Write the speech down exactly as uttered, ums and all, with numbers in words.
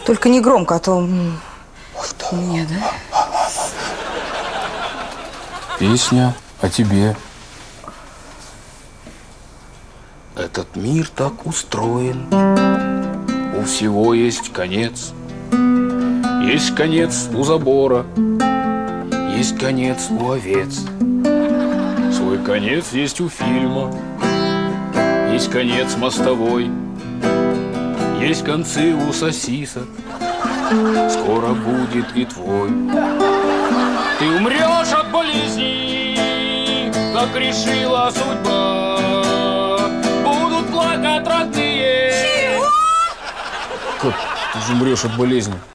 Только не громко, а то... Мне, да? Песня о тебе. Этот мир так устроен, у всего есть конец. Есть конец у забора, есть конец у овец. Свой конец есть у фильма, есть конец мостовой, есть концы у сосисок, скоро будет и твой. Ты умрешь от болезни, как решила судьба. Будут плакать родные. Как ты же умрешь от болезни?